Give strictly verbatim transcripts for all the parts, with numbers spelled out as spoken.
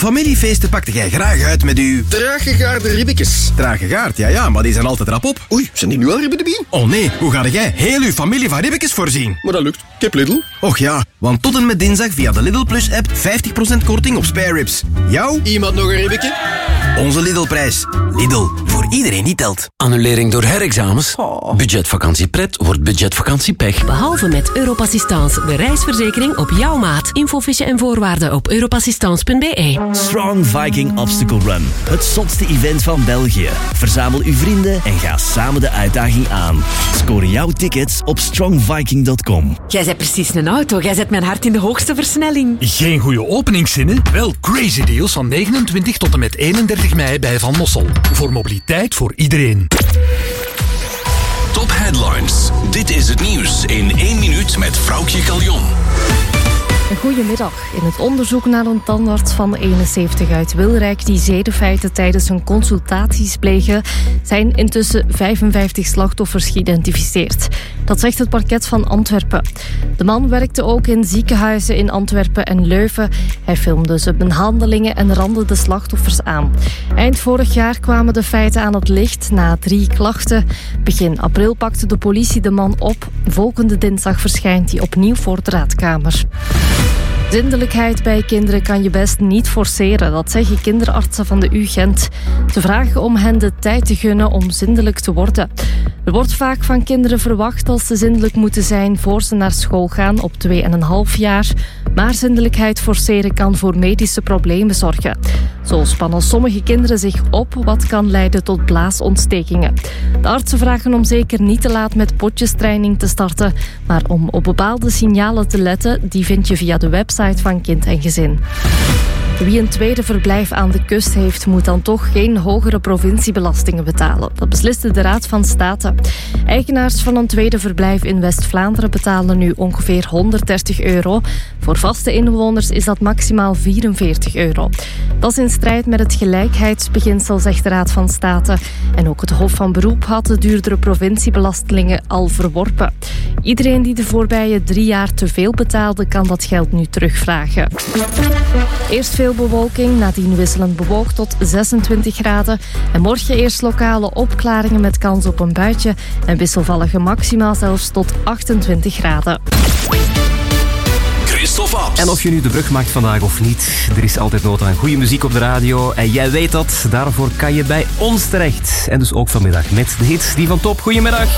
familiefeesten pakte jij graag uit met uw... Traaggegaarde ribbetjes. Traaggegaard, ja ja, maar die zijn altijd rap op. Oei, zijn die nu al ribben de bien? Oh nee, hoe ga jij heel uw familie van ribbetjes voorzien? Maar dat lukt. Ik heb Lidl. Och ja, want tot en met dinsdag via de Lidl Plus-app vijftig procent korting op spare ribs. Jou? Iemand nog een ribbetje? Onze Lidl-prijs. Lidl, voor iedereen die telt. Annulering door herexamens. Oh. Budgetvakantie pret wordt budgetvakantie pech. Behalve met Europassistance, de reisverzekering op jouw maat. Infofiche en voorwaarden op europassistance punt b e. Strong Viking Obstacle Run. Het zotste event van België. Verzamel uw vrienden en ga samen de uitdaging aan. Score jouw tickets op strong viking dot com. Jij bent precies een auto. Jij zet mijn hart in de hoogste versnelling. Geen goede openingszinnen? Wel crazy deals van negenentwintig tot en met eenendertig mei bij Van Mossel. Voor mobiliteit voor iedereen. Top Headlines. Dit is het nieuws in één minuut met Vroukje Caljon. Goedemiddag. In het onderzoek naar een tandarts van eenenzeventig uit Wilrijk die zedenfeiten tijdens hun consultaties plegen, zijn intussen vijfenvijftig slachtoffers geïdentificeerd. Dat zegt het parket van Antwerpen. De man werkte ook in ziekenhuizen in Antwerpen en Leuven. Hij filmde zijn behandelingen en randde de slachtoffers aan. Eind vorig jaar kwamen de feiten aan het licht na drie klachten. Begin april pakte de politie de man op. Volgende dinsdag verschijnt hij opnieuw voor de raadkamer. Zindelijkheid bij kinderen kan je best niet forceren, dat zeggen kinderartsen van de U Gent. Ze vragen om hen de tijd te gunnen om zindelijk te worden. Er wordt vaak van kinderen verwacht dat ze zindelijk moeten zijn voor ze naar school gaan op twee en een half jaar. Maar zindelijkheid forceren kan voor medische problemen zorgen. Zo spannen sommige kinderen zich op, wat kan leiden tot blaasontstekingen. De artsen vragen om zeker niet te laat met potjestraining te starten, maar om op bepaalde signalen te letten, die vind je via de website van Kind en Gezin. Wie een tweede verblijf aan de kust heeft, moet dan toch geen hogere provinciebelastingen betalen. Dat besliste de Raad van State. Eigenaars van een tweede verblijf in West-Vlaanderen betalen nu ongeveer honderddertig euro. Voor vaste inwoners is dat maximaal vierenveertig euro. Dat is in strijd met het gelijkheidsbeginsel, zegt de Raad van State. En ook het Hof van Beroep had de duurdere provinciebelastingen al verworpen. Iedereen die de voorbije drie jaar te veel betaalde, kan dat geld nu terugvragen. Eerst veel bewolking, nadien wisselend bewolkt tot zesentwintig graden. En morgen eerst lokale opklaringen met kans op een buitje. En wisselvallige maxima zelfs tot achtentwintig graden. En of je nu de brug maakt vandaag of niet, er is altijd nood aan goede muziek op de radio. En jij weet dat, daarvoor kan je bij ons terecht. En dus ook vanmiddag met de hits die van Top. Goedemiddag.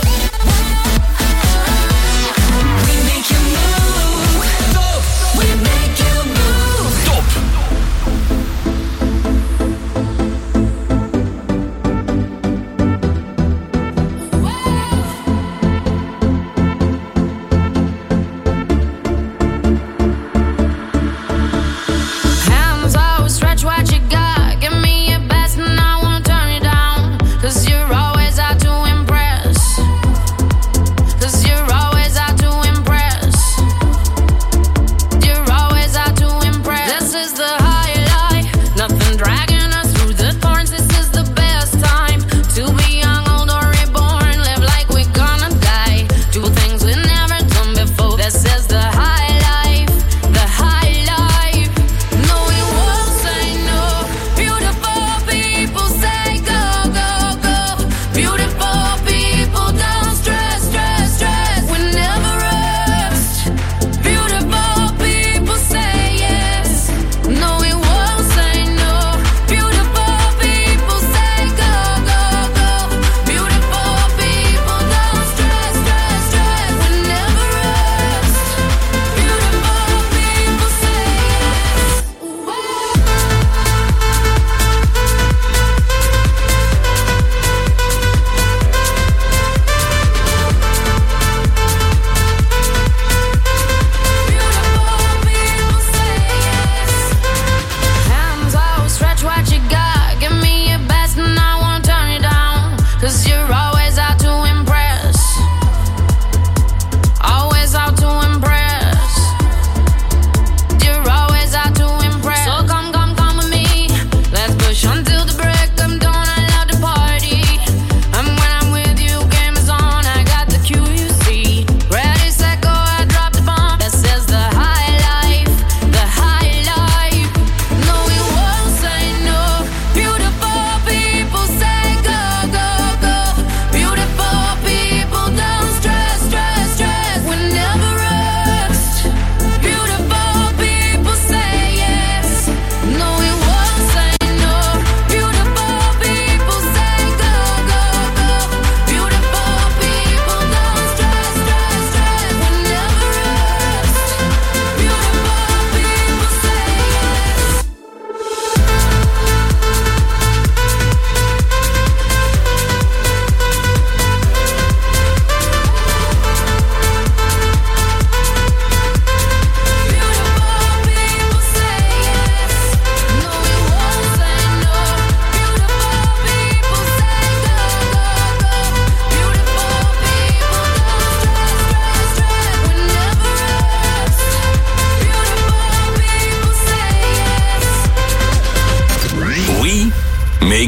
Cause you're always out to impress.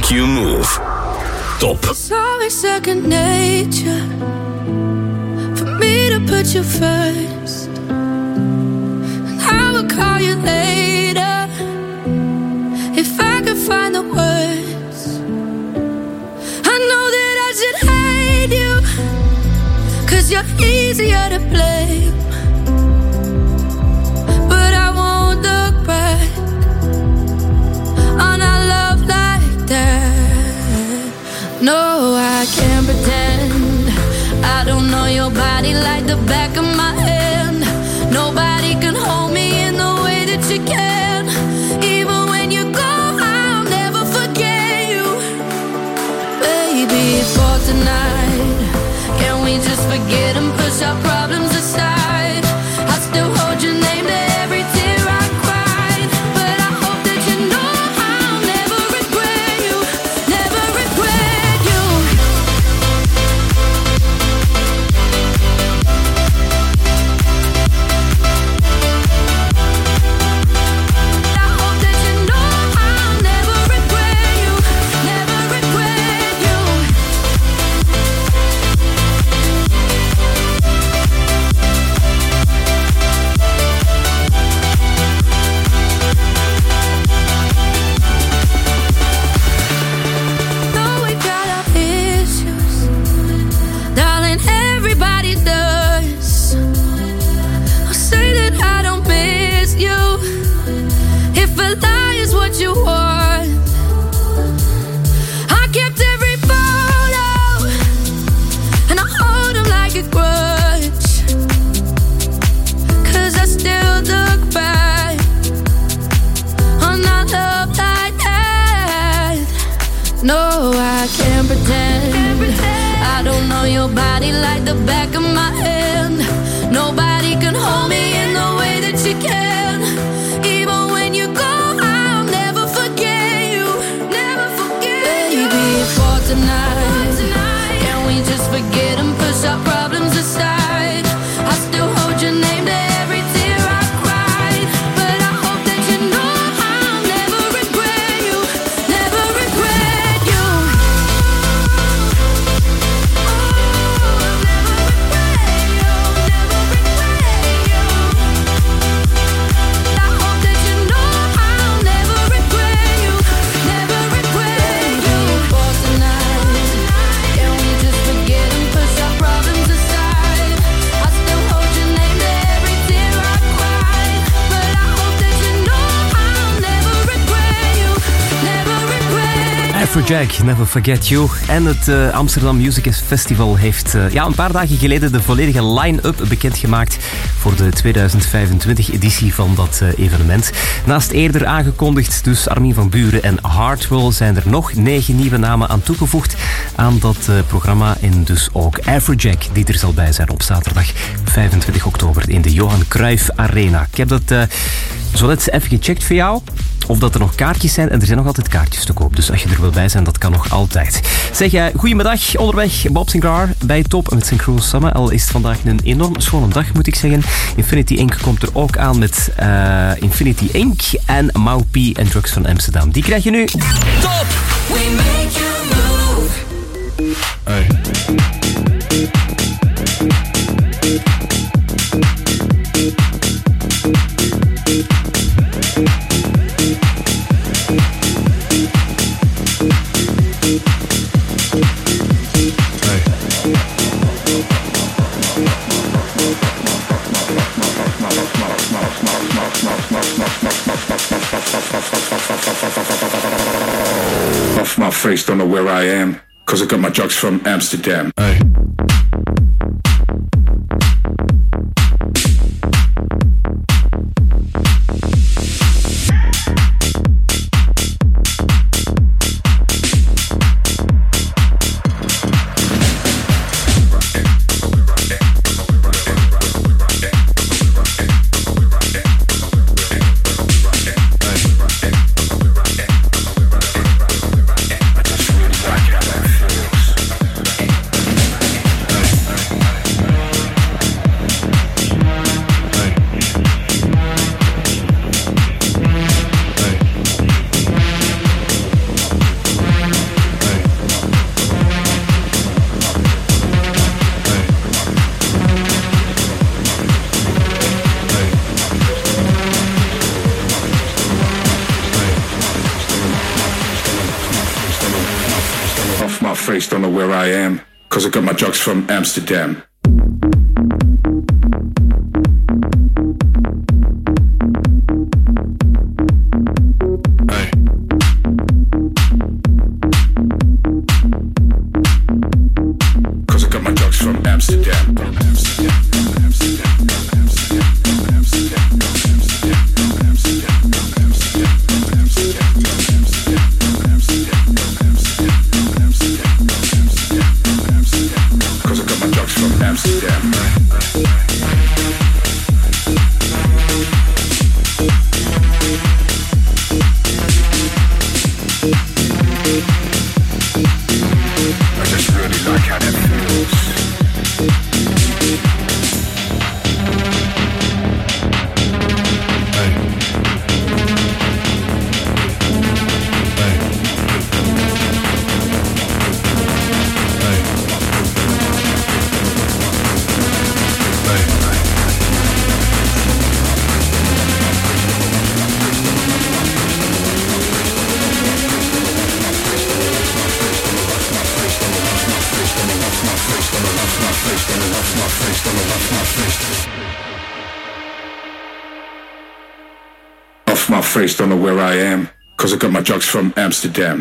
you move. Top. It's always second nature for me to put you first. And I will call you later if I could find the words. I know that I should hate you, 'cause you're easier to blame. But I won't look back on our love like that. No, I can't pretend I don't know your body like the back of my hand. Nobody can hold me in the way that you can. Even when you go, I'll never forget you. Baby, for tonight, can we just forget and push our problems aside? I still hold your name to every tear I cried. But I hope that you know I'll never regret you. Never regret you. I hope that you know I'll never regret you. Never regret you. Though we got our issues, darling, everybody does. I'll say that I don't miss you. If a lie is what you want, I kept every photo and I hold them like a grudge. 'Cause I still look back on our love like that. No, I can't pretend I don't know your body like the back of my hand. Nobody can hold me in the way that you can. Even when you go, I'll never forget you. Never forget you. Baby, for tonight, can we just forget and push our problems aside? I still hold your name to every tear I cried. But I hope that you know I'll never regret you. Never regret you. I hope that you know I'll never regret you. Never regret you. For tonight, can we just forget and push our problems aside? I still hold your name to every tear I cried. But I hope that you know I'll never regret you. Never regret you. Afrojack, Never Forget You. En het uh, Amsterdam Music Festival heeft uh, ja, een paar dagen geleden de volledige line-up bekendgemaakt voor de tweeduizend vijfentwintig editie van dat uh, evenement. Naast eerder aangekondigd, dus Armin van Buuren en Hardwell, zijn er nog negen nieuwe namen aan toegevoegd aan dat uh, programma. En dus ook Afrojack, die er zal bij zijn op zaterdag vijfentwintig oktober in de Johan Cruijff Arena. Ik heb dat uh, zo net even gecheckt voor jou. Of dat er nog kaartjes zijn. En er zijn nog altijd kaartjes te koop. Dus als je er wil bij zijn, dat kan nog altijd. Zeg, uh, goedemiddag. Onderweg Bob Sinclair bij Top met zijn Cruel Summer. Al is het vandaag een enorm schone dag, moet ik zeggen. Infinity Inc komt er ook aan met uh, Infinity Incorporated. En Maupi en Drugs van Amsterdam. Die krijg je nu. Top! We make you move. Hey. Off my face, don't know where I am, cause I got my drugs from Amsterdam. Hey. face, don't know where I am, cause I got my drugs from Amsterdam. Cause I got my drugs from Amsterdam. Amsterdam, Amsterdam, Amsterdam, Amsterdam, Amsterdam, Amsterdam, cause I got my drugs from Amsterdam. I just really like how that feels. Off my face, don't know where I am, cause I got my drugs from Amsterdam.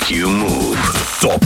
you move. Top.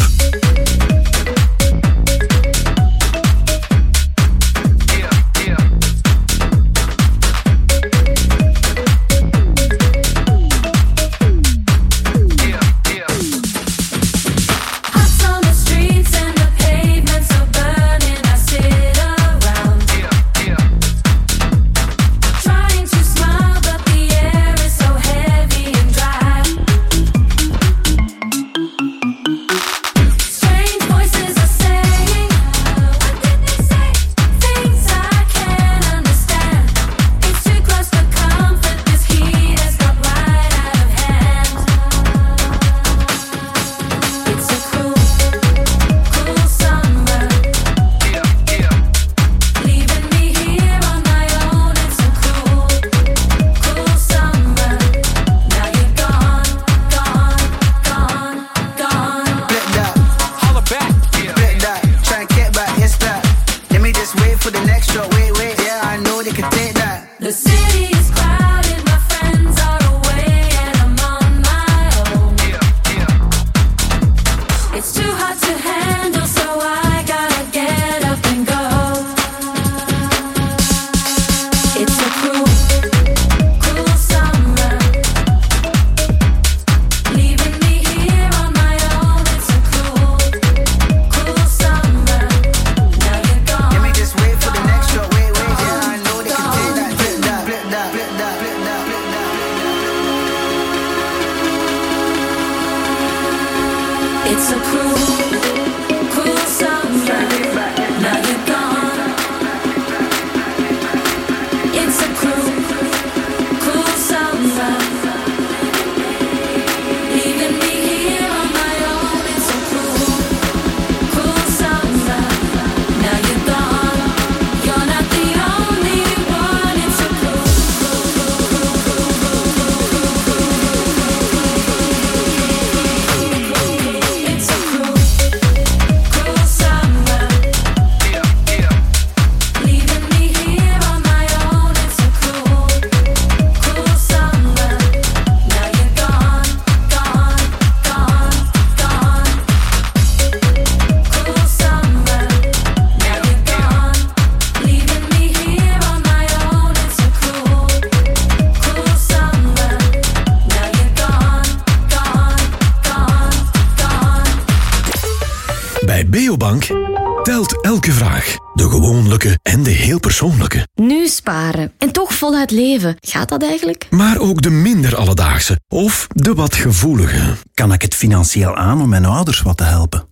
Beobank telt elke vraag. De gewoonlijke en de heel persoonlijke. Nu sparen en toch voluit leven. Gaat dat eigenlijk? Maar ook de minder alledaagse of de wat gevoelige. Kan ik het financieel aan om mijn ouders wat te helpen?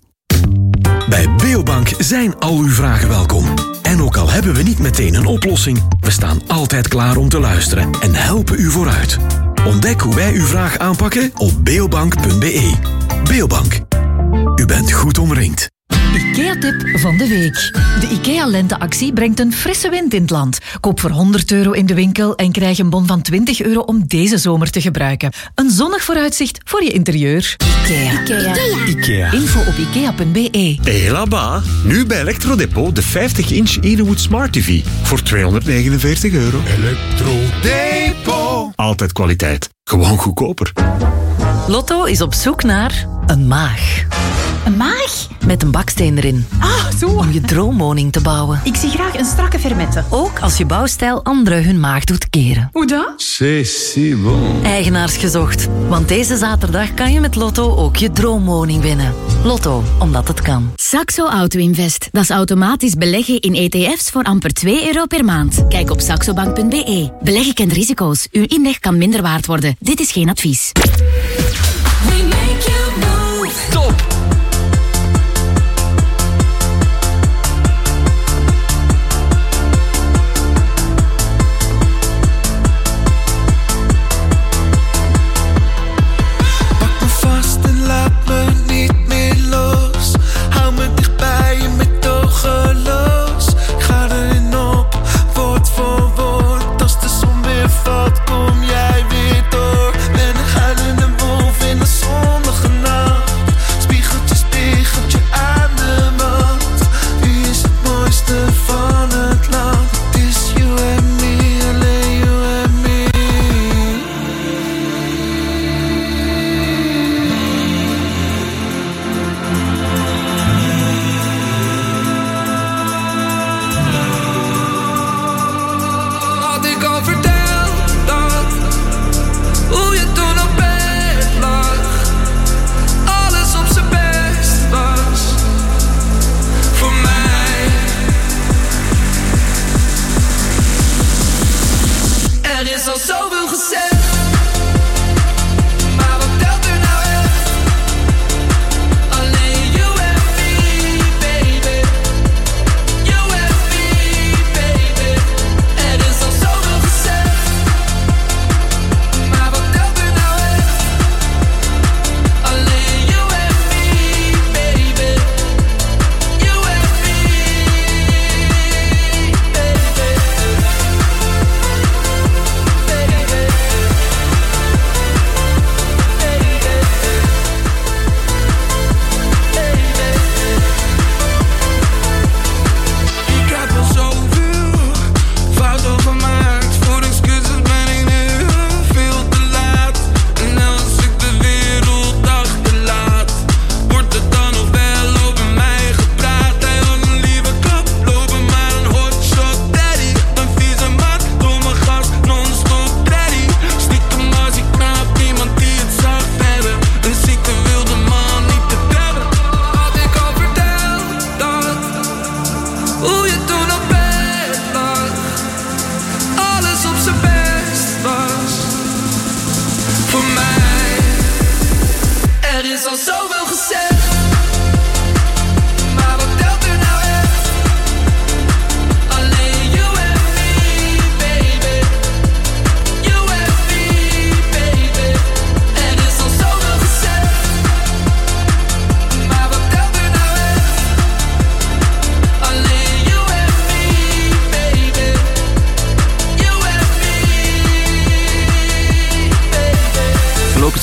Bij Beobank zijn al uw vragen welkom. En ook al hebben we niet meteen een oplossing, we staan altijd klaar om te luisteren en helpen u vooruit. Ontdek hoe wij uw vraag aanpakken op beobank punt be. Beobank. U bent goed omringd. IKEA-tip van de week. De IKEA-lenteactie brengt een frisse wind in het land. Koop voor honderd euro in de winkel en krijg een bon van twintig euro om deze zomer te gebruiken. Een zonnig vooruitzicht voor je interieur. IKEA. IKEA. IKEA. Info op ikea punt be. Hé, là-bas. Nu bij Electrodepot de vijftig inch Edenwood Smart T V voor tweehonderdnegenenveertig euro. Electrodepot. Altijd kwaliteit. Gewoon goedkoper. Lotto is op zoek naar een maag. Een maag? Met een baksteen erin. Ah, zo. Om je droomwoning te bouwen. Ik zie graag een strakke fermette. Ook als je bouwstijl anderen hun maag doet keren. Hoe dat? C'est si bon. Eigenaars gezocht. Want deze zaterdag kan je met Lotto ook je droomwoning winnen. Lotto, omdat het kan. Saxo Auto Invest. Dat is automatisch beleggen in E T F's voor amper twee euro per maand. Kijk op saxobank punt be. Beleggen kent risico's. Uw inleg kan minder waard worden. Dit is geen advies. We make you move. Top! Kom jij weer door? Ben een huilende wolf in de zonnige nacht. Spiegeltjes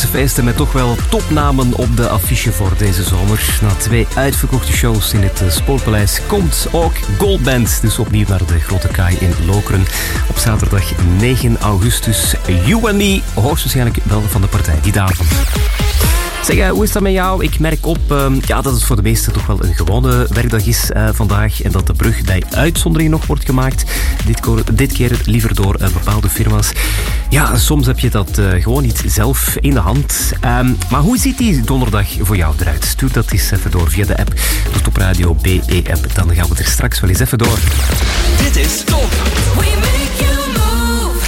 zomerse feesten met toch wel topnamen op de affiche voor deze zomer. Na twee uitverkochte shows in het Sportpaleis komt ook Goldband. Dus opnieuw naar de Grote Kaai in Lokeren. Op zaterdag negen augustus. You and Me, hoogstwaarschijnlijk wel van de partij die dagen. Zeg, hoe is dat met jou? Ik merk op uh, ja, dat het voor de meesten toch wel een gewone werkdag is uh, vandaag. En dat de brug bij uitzondering nog wordt gemaakt. Dit, ko- dit keer liever door uh, bepaalde firma's. Ja, soms heb je dat uh, gewoon niet zelf in de hand. Um, maar hoe ziet die donderdag voor jou eruit? Stuur dat eens even door via de app. De Top Radio B E-app. Dan gaan we er straks wel eens even door. Dit is Top. We make you move.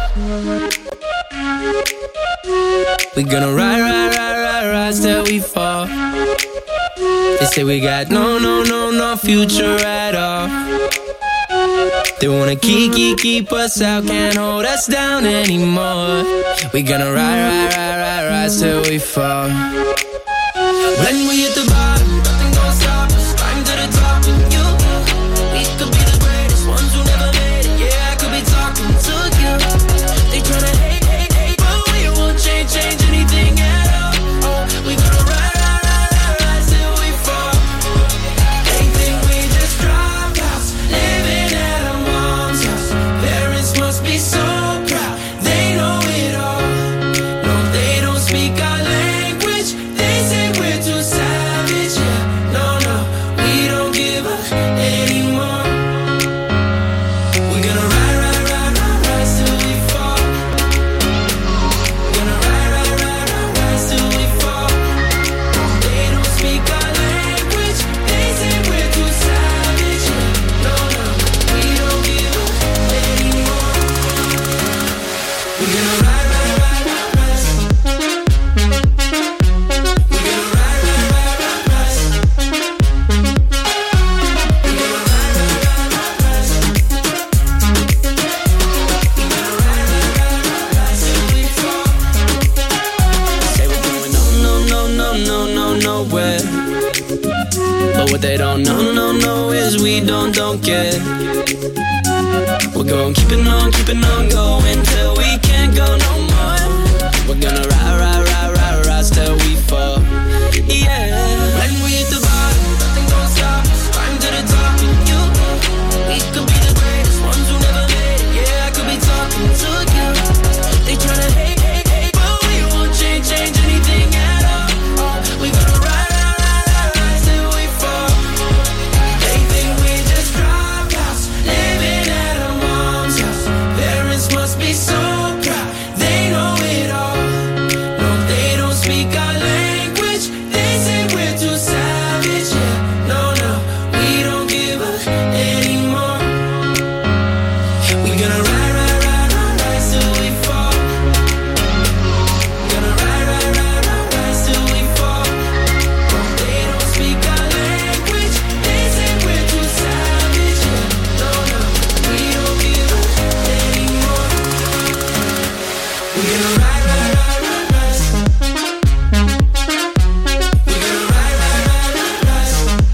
We gonna ride, ride, ride, ride, ride till we fall. They say we got no, no, no, no future at all. They wanna keep, keep, keep us out, can't hold us down anymore. We gonna ride, ride, ride, ride, ride till we fall. When we hit the bottom, nothing gonna stop us. Climb to the top with you. We could be the greatest ones who never made it. Yeah, I could be talking to you. They tryna hate, hate, hate, but we won't change, change anything at all. Oh, we gonna ride, ride, ride, ride, ride till we fall. They think we just dropped out, living at our mom's house. Parents must be so proud, they know it all. No, they don't speak our language. They say we're too savage. Yeah, no, no, we don't give up anymore. We're gonna ride, ride, ride, ride, ride till we fall. Gonna ride, ride, ride, ride, ride till we fall. They don't speak our language. They say we're too savage. Yeah, no, no, we don't give up anymore. We're gonna ride, ride, ride, ride, ride. We're gonna ride, ride, ride, ride, ride. We're gonna ride, ride, ride, ride, ride. We're gonna ride, ride, ride, ride, ride till we fall. Say we're going no, no, no, no, no, no, nowhere. But what they don't know, no, no, is we don't, don't care. We're going keeping on, keeping on going till we can't go no more. We're gonna ride, ride, ride, ride, ride till we fall. Yeah. When we hit the bottom, nothing gonna stop us. Climb to the top with you. We could be the greatest ones who never made it. Yeah, I could be talking to you. They tryna hate, hate, hate, but we won't change, change anything at all. Oh, we gonna ride, ride, ride, ride, ride till we fall. They think we just dropped out, living at our mom's house. Parents must be so proud, they know it all. No, they don't speak our language. They say we're too savage. Yeah, no, no, we don't give up anymore. We gonna ride, ride, ride, ride, ride till we fall. Gonna ride, ride, ride, ride, ride till we fall. They don't speak our language. They say we're too savage. Yeah, no, no, we don't give up anymore. We're gonna ride, ride, ride, ride, ride. We're gonna ride, ride, ride, ride, ride.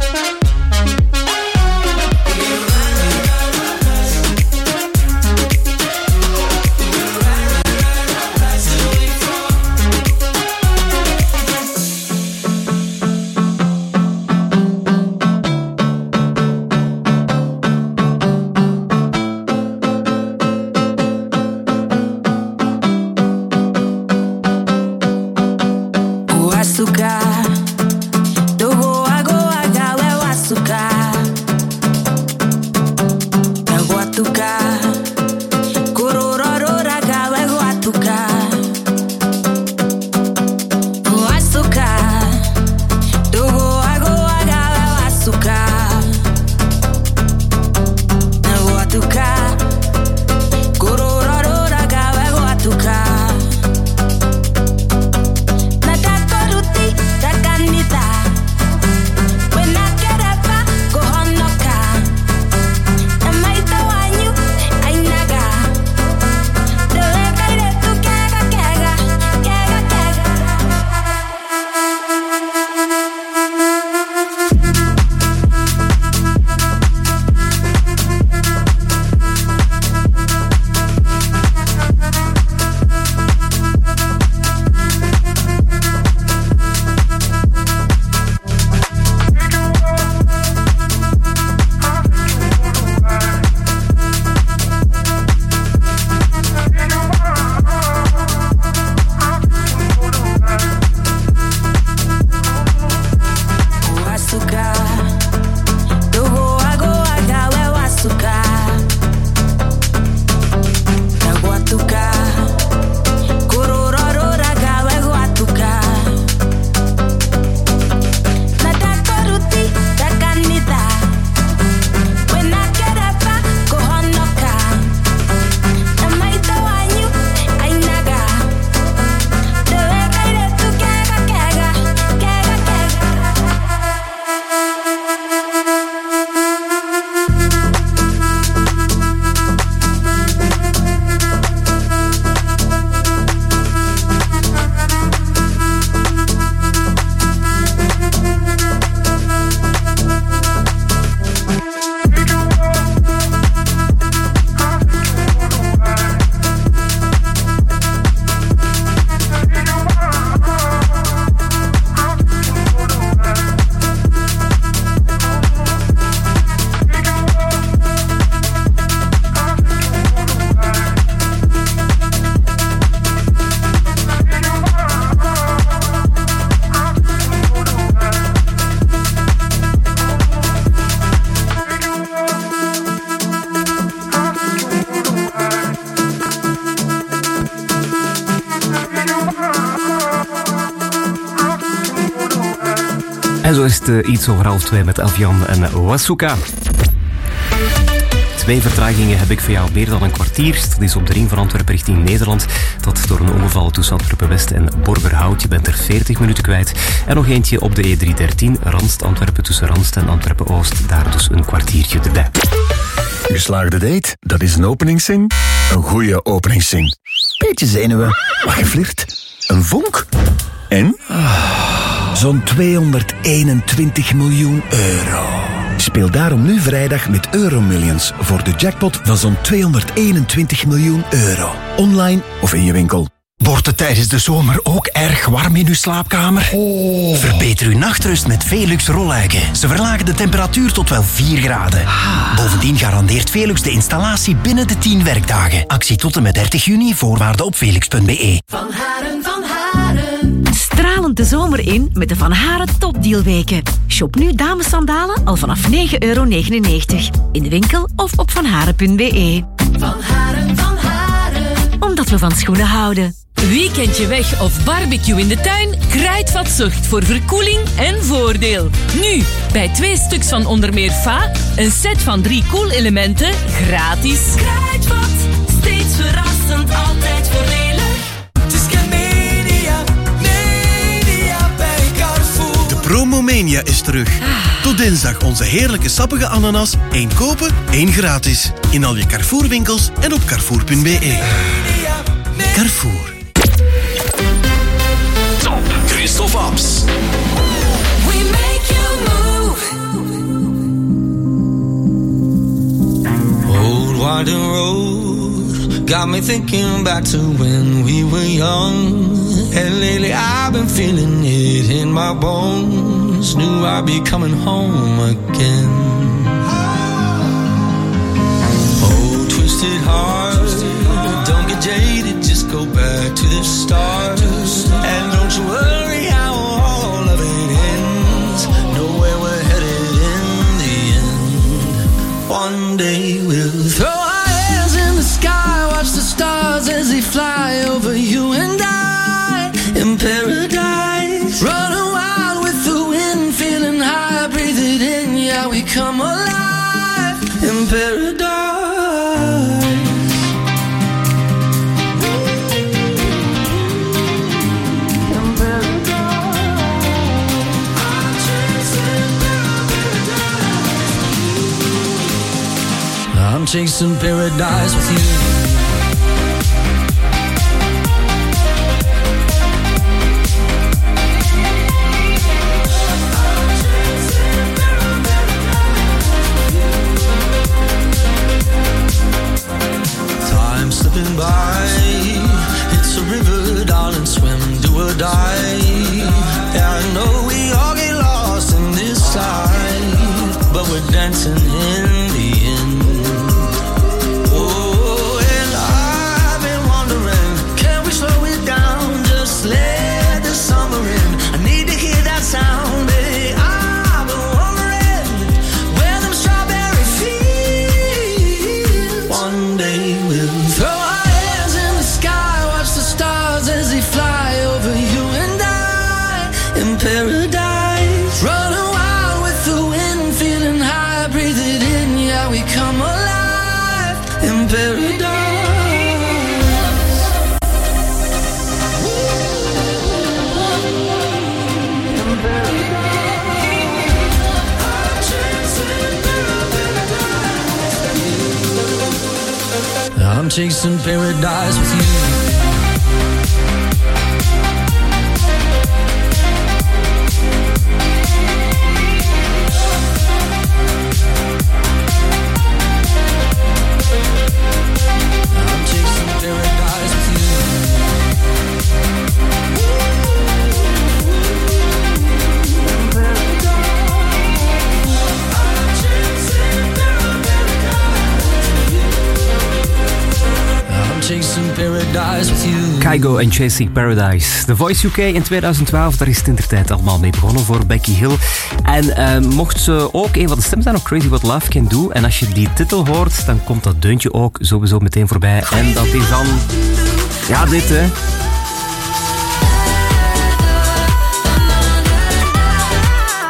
We're gonna ride, ride, ride, ride, ride. We're gonna ride, ride, ride, ride, ride till we fall. O açúcar, do goa goa gal é o açúcar. É o atucar, corororora gal é o atucar. O açúcar, do goa goa gal é o açúcar. É o atucar, corororora gal é o atucar. Na takoruti, En zo is het uh, iets over half twee met Elfjan en Wasuka. Twee vertragingen heb ik voor jou, meer dan een kwartier. Dat is op de ring van Antwerpen richting Nederland. Dat door een ongeval tussen Antwerpen-West en Borgerhout. Je bent er veertig minuten kwijt. En nog eentje op de E driehonderddertien, Randst-Antwerpen tussen Randst en Antwerpen-Oost. Daar dus een kwartiertje erbij. Geslaagde date, dat is een openingszin. Een goede openingszin. Beetje zenuwen, wat geflirt. Een vonk. En? Zo'n tweehonderdeenentwintig miljoen euro. Speel daarom nu vrijdag met Euromillions voor de jackpot van zo'n tweehonderdeenentwintig miljoen euro. Online of in je winkel. Wordt het tijdens de zomer ook erg warm in uw slaapkamer? Oh. Verbeter uw nachtrust met Velux rolluiken. Ze verlagen de temperatuur tot wel vier graden. Ah. Bovendien garandeert Velux de installatie binnen de tien werkdagen. Actie tot en met dertig juni, voorwaarden op velux punt b e. Van Haren, Van Haren. Stralend de zomer in met de Van Haren topdealweken. Shop nu damessandalen al vanaf negen euro negenennegentig. In de winkel of op vanharen punt b e. Van Haren, Van Haren. Omdat we van schoenen houden. Weekendje weg of barbecue in de tuin? Kruidvat zorgt voor verkoeling en voordeel. Nu, bij twee stuks van onder meer Fa, een set van drie koelelementen gratis. Kruidvat, steeds verrassend, altijd voordelig. Het is Media, Media bij Carrefour. De Promomania is terug. Tot dinsdag onze heerlijke sappige ananas. één kopen, één gratis. In al je Carrefour winkels en op carrefour punt b e. Carrefour. Top Christophe Abs. We make you move. Old winding road got me thinking back to when we were young. And lately I've been feeling it in my bones. Knew I'd be coming home again. Oh, twisted heart, don't get jaded, just go back to the start. And don't you worry how all of it ends. Know where we're headed in the end. One day we'll throw our hands in the sky, watch the stars as they fly over you and I. In paradise, running wild with the wind, feeling high, breathe it in, yeah, we come alive. In paradise. I'm chasing paradise with you. Time slipping by, it's a river, darling, swim, do or die. Yeah, I know we all get lost in this tide, but we're dancing in the end. Let the summer in. I need to hear that sound, baby. I've been wondering where them strawberry fields. One day we'll throw our hands in the sky, watch the stars as they fly over you and I. In paradise, running wild with the wind, feeling high, breathe it in, yeah, we come alive. In paradise. I'm chasing paradise with you. Kygo en Chasing Paradise. The Voice U K in tweeduizend twaalf, daar is het indertijd allemaal mee begonnen voor Becky Hill. En uh, mocht ze ook een van de stemmen zijn op Crazy What Love Can Do. En als je die titel hoort, dan komt dat deuntje ook sowieso meteen voorbij. En dat is dan... Ja, dit hè.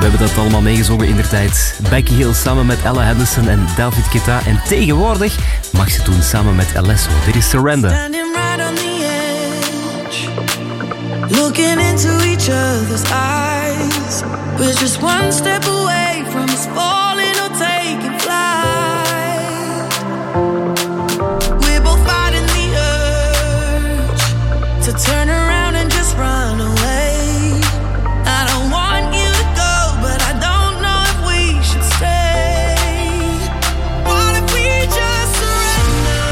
We hebben dat allemaal meegezongen in der tijd. Becky Hill samen met Ella Henderson en David Guetta. En tegenwoordig mag ze doen samen met Alesso. Dit is Surrender. Standing right on the edge, looking into each other's eyes. We're just one step away from us falling or taking flight. We're both fighting the urge to turn around and just run away. I don't want you to go, but I don't know if we should stay. What if we just surrender?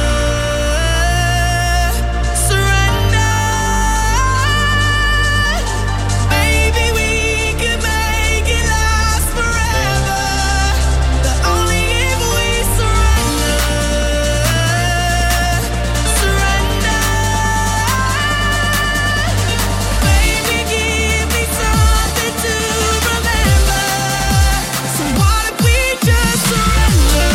Surrender. Maybe we could make it last forever. But only if we surrender. Surrender. Baby, give me something to remember. So what if we just surrender?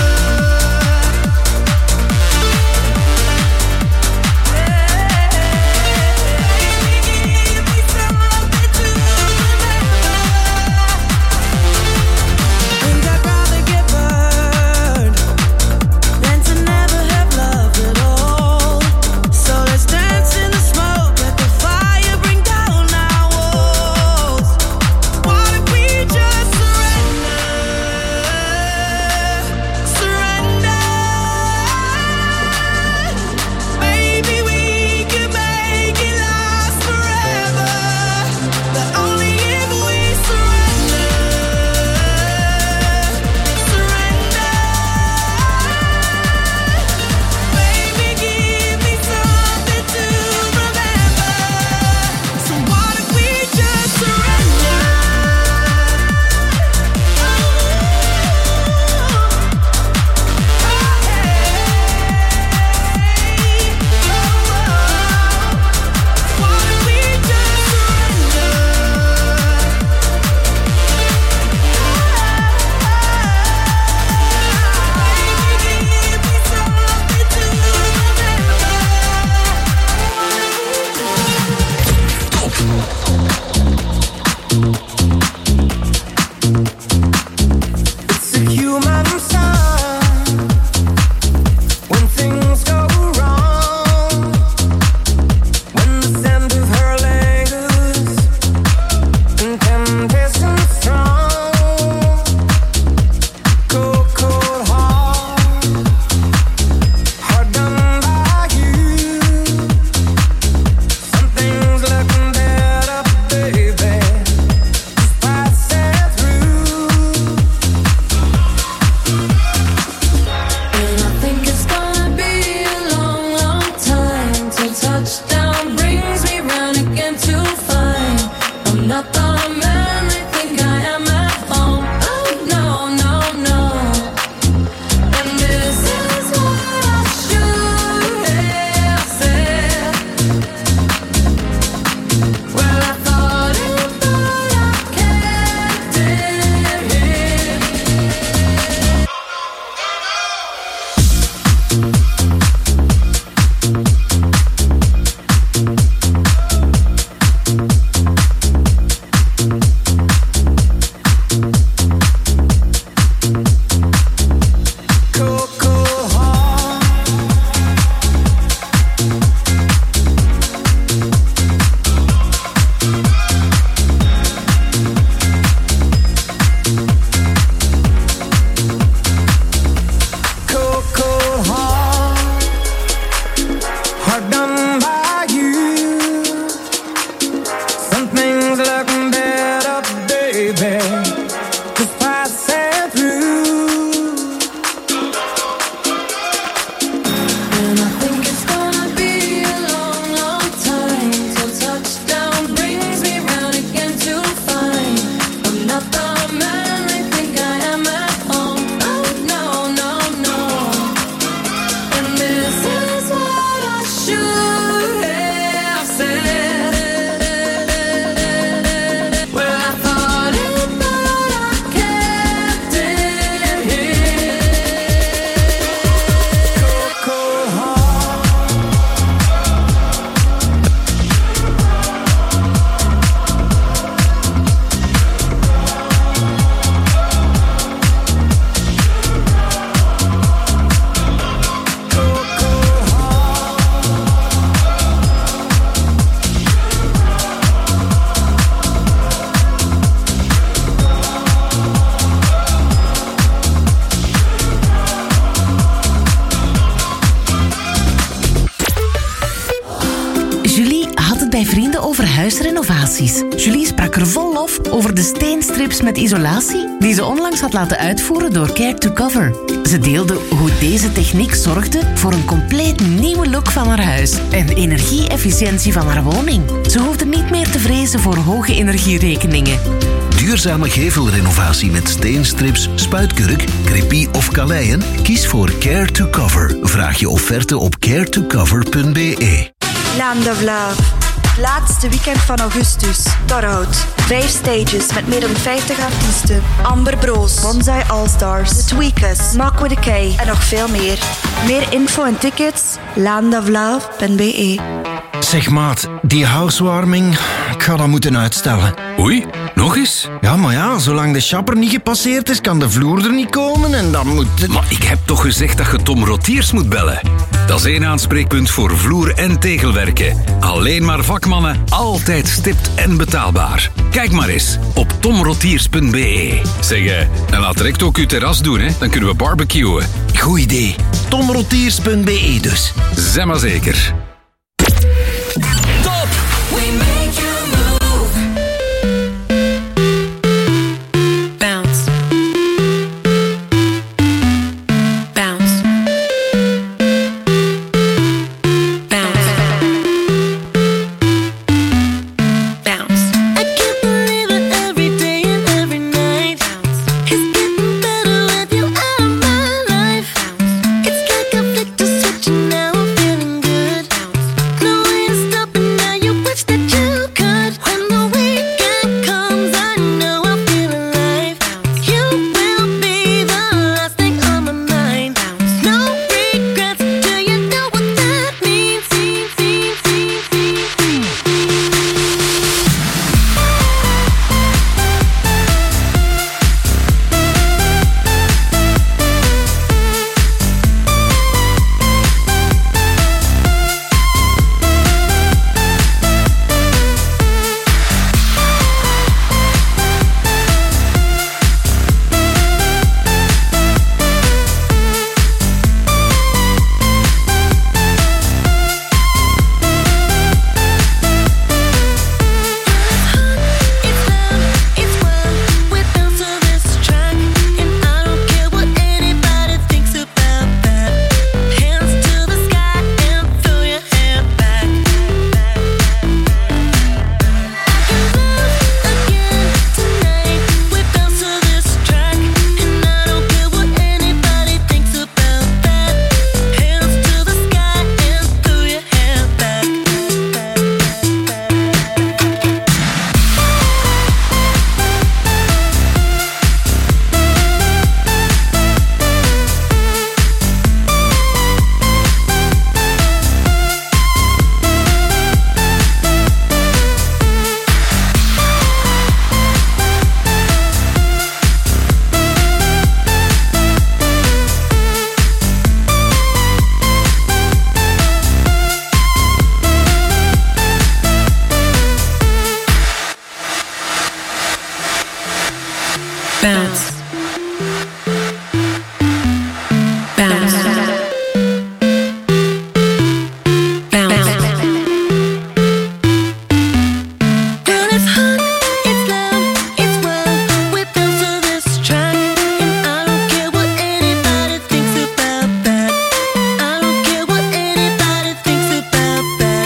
Think I'd rather get burned than to never have loved at all. So let's dance in the smoke, let the fire bring down our walls. What if we just surrender? Surrender. Maybe we could make it last forever. But only if we surrender. Surrender. Baby, give me something to remember. So what if we just surrender? What if we just surrender? It's a human sign when things go wrong. When the scent of her lingers and temptation strong. Cold, cold heart, hard done by you. Something's looking better, baby. Just pass it through. And I think it's gonna be a long, long time till touchdown brings me round again to find I'm not the man they think I am at home. Oh no, no, no. And this is what I should have said. Well, I thought it, but I kept it here. Cold, cold heart. Cold, cold heart, hard done by you. Something's looking better, baby. Just pass it through. And I think it's gonna be a long, long time till touchdown brings me round again to find I'm not the man they think I am at home. Oh no, no, no. And this is what I should have said. Well, I thought it, but over huisrenovaties. Julie sprak er vol lof over de steenstrips met isolatie die ze onlangs had laten uitvoeren door Care to Cover. Ze deelde hoe deze techniek zorgde voor een compleet nieuwe look van haar huis en de energie-efficiëntie van haar woning. Ze hoefde niet meer te vrezen voor hoge energierekeningen. Duurzame gevelrenovatie met steenstrips, spuitkurk, crepie of kaleien? Kies voor Care to Cover. Vraag je offerte op care to cover punt b e. Land of Love. Laatste weekend van augustus. Torhout. Vijf stages met meer dan vijftig artiesten. Amber Broos, Bonsai All-Stars, The Tweakers, Mark with a K en nog veel meer. Meer info en tickets, land of love punt b e. Zeg maat, die housewarming, ik ga dat moeten uitstellen. Oei, nog eens? Ja, maar ja, zolang de shopper niet gepasseerd is, kan de vloer er niet komen en dan moet... Het... Maar ik heb toch gezegd dat je Tom Rotiers moet bellen? Dat is één aanspreekpunt voor vloer- en tegelwerken. Alleen maar vakmannen, altijd stipt en betaalbaar. Kijk maar eens op tom rotiers punt b e. Zeg, eh, en laat direct ook uw terras doen, hè? Dan kunnen we barbecuen. Goed idee. tom rotiers punt b e dus. Zeg maar zeker. Top! We make you move. Bounce. Bounce. Bounce. Bounce. I can't believe it every day and every night. It's getting better with you out of my life. It's like I flicked a switch and now I'm feeling good. No way to stop it now, you wish that you could. When the weekend comes, I know I'll feel alive. You will be the last thing on my mind. No regrets, do you know what that means? Bounce. Bounce. Bounce. Girl, it's hot, it's loud, it's wild. We bounce to this track, and I don't care what anybody thinks about that. I don't care what anybody thinks about that.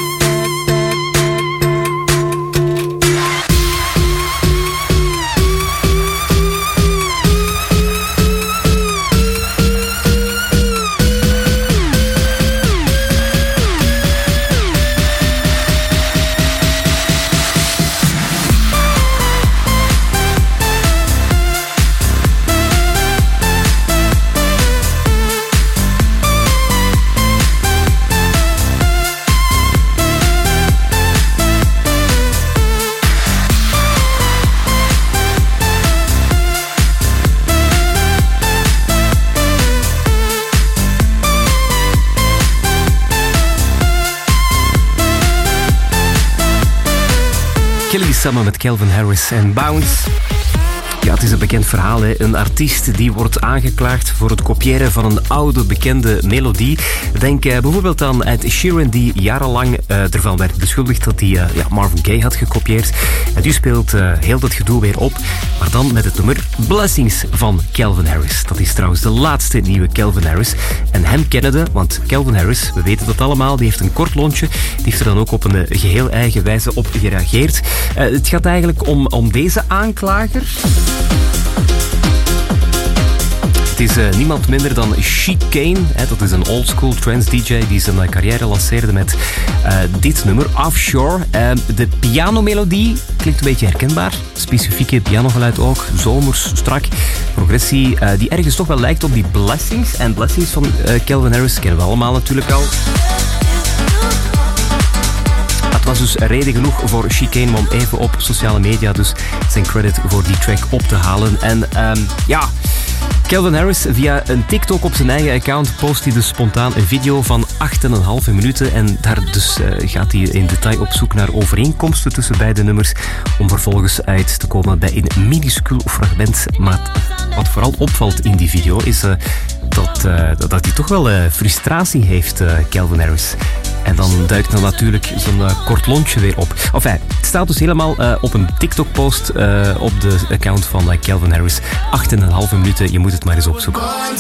Kelly samen met Calvin Harris en Bounce. Ja, het is een bekend verhaal. Hè. Een artiest die wordt aangeklaagd voor het kopiëren van een oude bekende melodie. Denk uh, bijvoorbeeld aan Ed Sheeran, die jarenlang uh, ervan werd beschuldigd dat hij uh, ja, Marvin Gaye had gekopieerd. En nu speelt uh, heel dat gedoe weer op, maar dan met het nummer Blessings van Calvin Harris. Dat is trouwens de laatste nieuwe Calvin Harris. En hem kennende, want Calvin Harris, we weten dat allemaal, die heeft een kort lontje. Die heeft er dan ook op een uh, geheel eigen wijze op gereageerd. Uh, het gaat eigenlijk om, om deze aanklager. Het is uh, niemand minder dan Chicane. Hè, dat is een oldschool trance D J die zijn uh, carrière lanceerde met uh, dit nummer, Offshore. Uh, de pianomelodie klinkt een beetje herkenbaar. Specifieke pianogeluid ook. Zomers, strak. Progressie uh, die ergens toch wel lijkt op die Blessings. En Blessings van uh, Calvin Harris kennen we allemaal natuurlijk al. Het was dus reden genoeg voor Chicane om even op sociale media dus zijn credit voor die track op te halen. En um, ja... Calvin Harris, via een TikTok op zijn eigen account post hij dus spontaan een video van acht en een halve minuten. En daar dus uh, gaat hij in detail op zoek naar overeenkomsten tussen beide nummers. Om vervolgens uit te komen bij een minuscuul fragment. Maar wat vooral opvalt in die video is uh, dat, uh, dat hij toch wel uh, frustratie heeft, uh, Calvin Harris. En dan duikt dan natuurlijk zo'n uh, kort lontje weer op. Enfin, het staat dus helemaal uh, op een TikTok-post uh, op de account van uh, Calvin Harris. Acht en een halve minuten, je moet het maar eens opzoeken.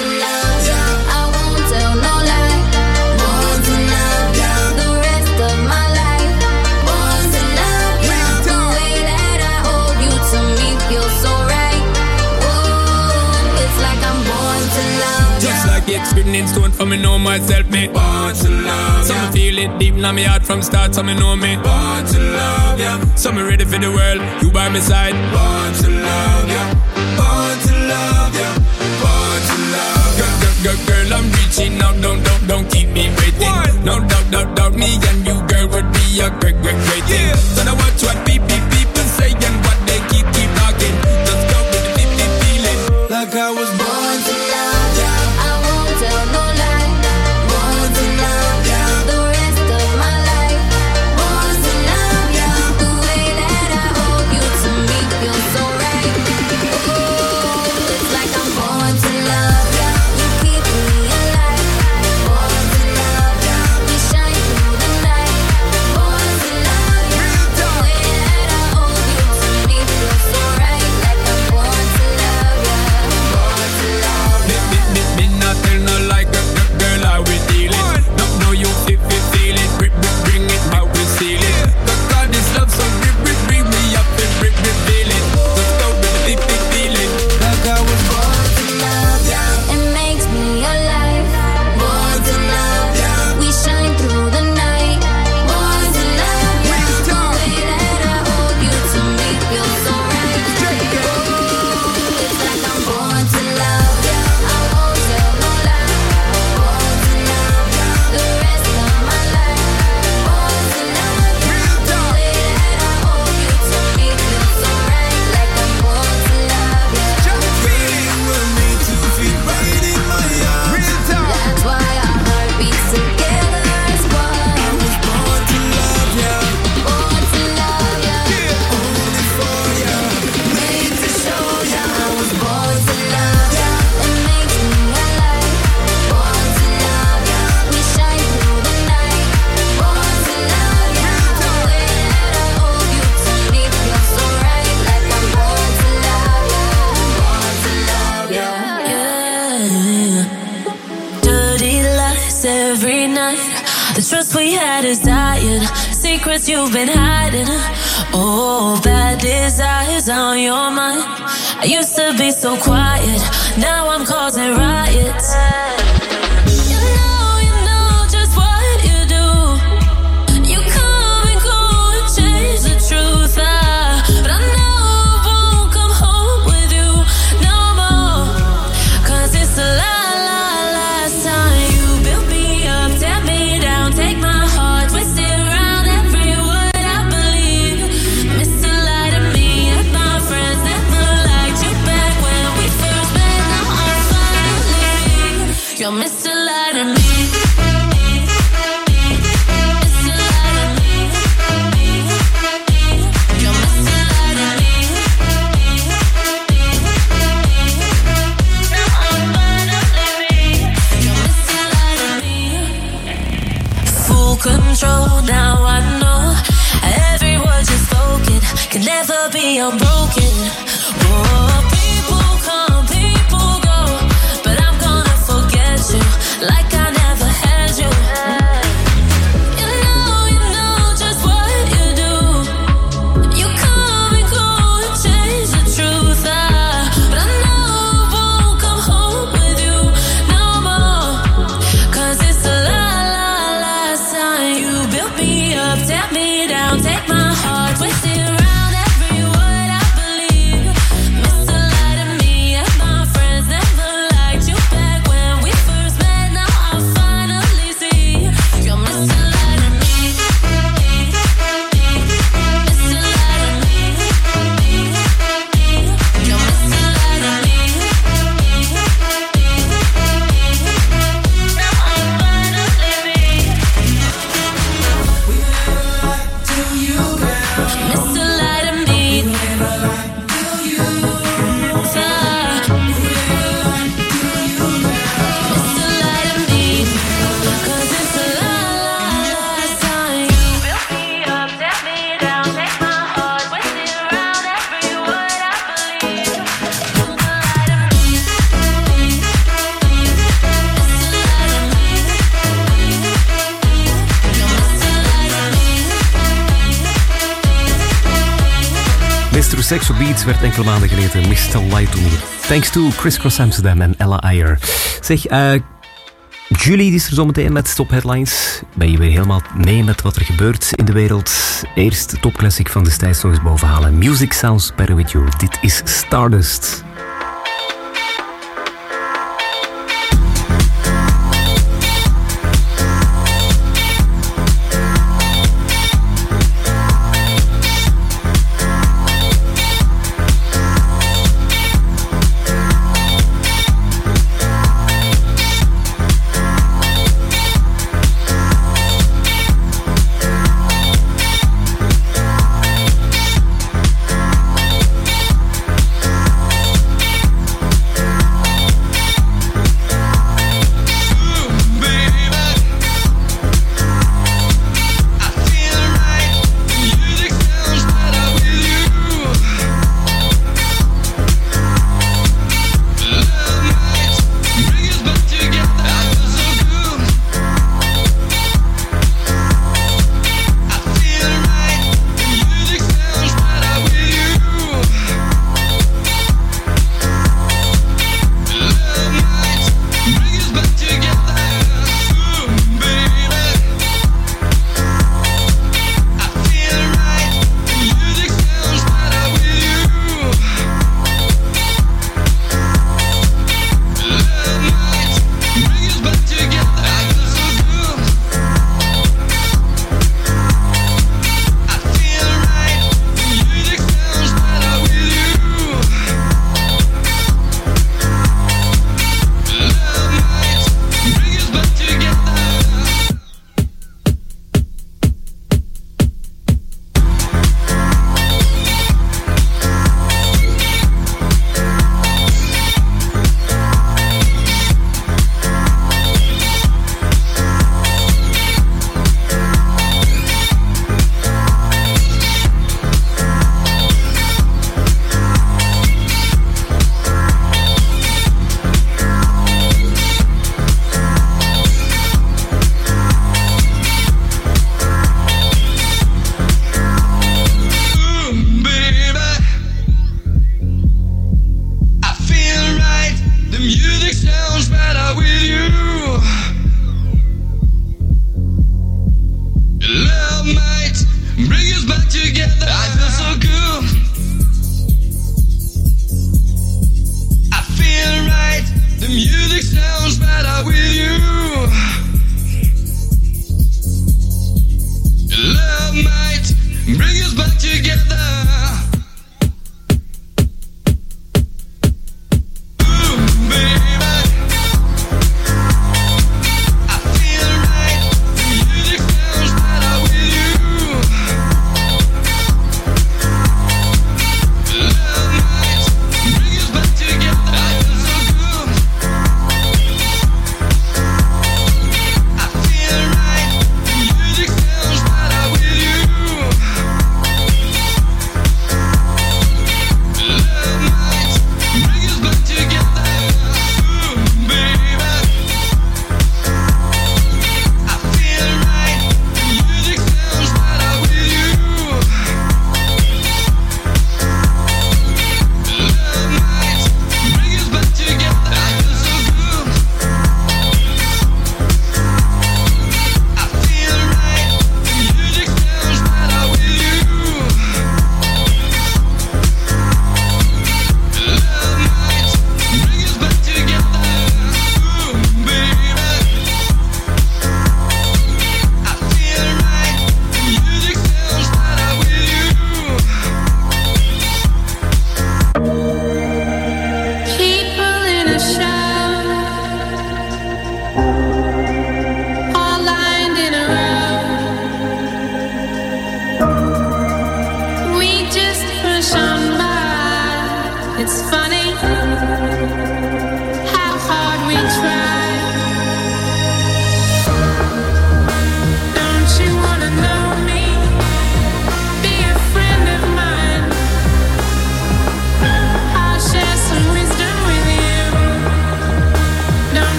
Experience stone for me know myself, me born to love. So me feel it deep in my heart from start, so me know me born to love, yeah. So me ready for the world, you by my side. Born to love, yeah. Born to love, yeah. Born to love, girl, girl, girl, girl, I'm reaching out, don't, don't, don't keep me waiting. What? No doubt, doubt, doubt, me and you, girl, would be a great, great, great thing. Yeah. So now watch what people, people say and what they keep, keep talking. Just go with the deep, deep feeling, like I was born to love, yeah. Tell no lie, born to love ya. The rest of my life, born to love ya. The way that I hold you to me feels so right. Ooh, it's like I'm born to love ya. You keep me alive, born to love ya. We shine through the night, born to love ya. The way that I hold you to me feels so right. Like I'm born to love ya, born to love ya. Me not tell no like a girl how we dealing. No, no, you if you feel it, bring, bring it how we seal it. Cause God is love, so bring, bring, bring me up and bring me feeling. Let's go with the deep, deep feeling. Like I was born to love ya. It makes me alive, born to love ya. We shine through the night, born to love ya. The way that I hold you to me feels so right. Ooh, it's like I'm born to love ya. I won't tell no lie, born to love ya. The rest of my life, born to love ya. The way that I hold you to me feels so right. Like I'm born to love ya. Feeling will need to feel right in my arms. That's why our heart beats together as one. I was born to love ya. Born to love ya. Only for ya. Made to show ya. I was born to love ya. It makes me alive. Born to love ya. We shine through the night. Born to love ya. The way that I hold you to me feels so right. Like I'm born to love ya. Born to love ya. Yeah. Dirty lies every night. The trust we had is dying. Secrets you've been hiding. Oh, bad desires on your mind. I used to be so quiet. Now I'm causing riots. You know, you know just what you do. You come and go and change the truth. Ah, but I know I won't come home with you no more. Cause it's the la- la- last time you built me up, tear me down, take my heart, twist it around every word I believe. Mister Light of me and my friends never liked you back when we first met. Now I'm finally you're Mister Light of me. Mister Light of me. You're Mister Light of me. me unbroken. Oh, people come, people go, but I'm gonna forget you like I never had you. You know, you know just what you do. You come and go and change the truth. Ah, but I know I won't come home with you no more. 'Cause it's the la la last time you built me up, tear me down, take my heart, twist it around every word I believe. Mister Light of me and my friends never liked you back when we first met. Now I finally see you're Mister Light of me. Mister Light of me. You're Mister Light of me. Now I finally see. To you, girl. Mister Light of me. Never lied to you. Sir. Mister Light of me. 'Cause it's the la la last time you built me up, tear me down, take my heart, twist it around every word I believe. Mister Light of me. Mister Light of me. You're Mister Light of me. mister Sexual Beats werd enkele maanden geleden mister Light to Me. Thanks to Criss Cross Amsterdam en Ella Ayer. Zeg, eh Julie is er zometeen met Top Headlines. Ben je weer helemaal mee met wat er gebeurt in de wereld? Eerst de topclassic van destijds nog eens bovenhalen. Music Sounds Better With You. Dit is Stardust. Mister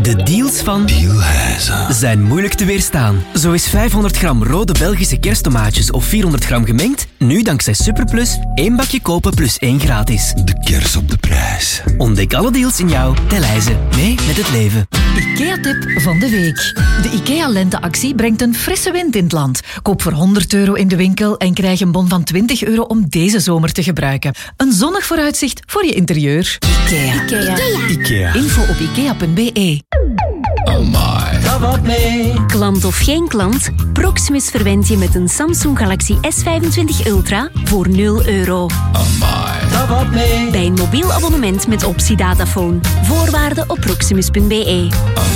De deals van Dealhuizen zijn moeilijk te weerstaan. Zo is vijfhonderd gram rode Belgische kersttomaatjes of vierhonderd gram gemengd nu dankzij Superplus één bakje kopen plus één gratis. De kers op de prijs. Ontdek alle deals in jouw Delhaize. Mee met het leven. IKEA-tip van de week. De IKEA-lenteactie brengt een frisse wind in het land. Koop voor honderd euro in de winkel en krijg een bon van twintig euro om deze zomer te gebruiken. Een zonnig vooruitzicht voor je interieur. IKEA. IKEA. IKEA. Info op ikea punt be. Oh my. Dat wat mee. Klant of geen klant, Proximus verwendt je met een Samsung Galaxy S vijfentwintig Ultra voor nul euro. Dat wat mee. Bij een mobiel abonnement met optie dataphone. Voorwaarden op proximus punt be.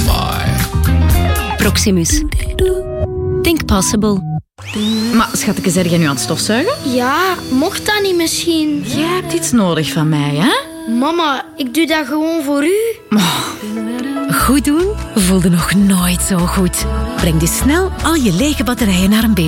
Proximus. Think possible. Maar schatje, zeg jij nu aan het stofzuigen? Ja, mocht dat niet misschien? Jij hebt iets nodig van mij, hè? Mama, ik doe dat gewoon voor u. Oh. Goed doen voelde nog nooit zo goed. Breng dus snel al je lege batterijen naar een B